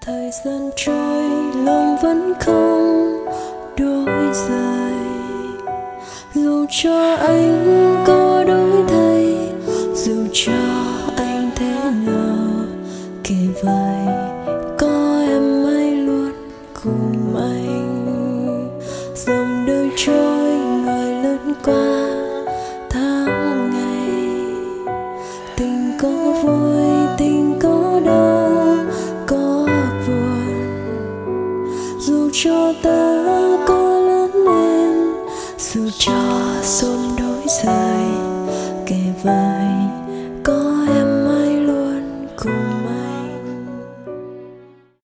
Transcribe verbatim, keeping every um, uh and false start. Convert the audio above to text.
Thời gian trôi lòng vẫn không đổi dài, dù cho anh có đổi thay, dù cho anh thế nào kể vậy, có em mãi luôn cùng anh. Dòng đời trôi người lướt qua tháng ngày, tình có vui tình có đau có buồn, dù cho ta có lớn lên, dù cho xôn đổi dài.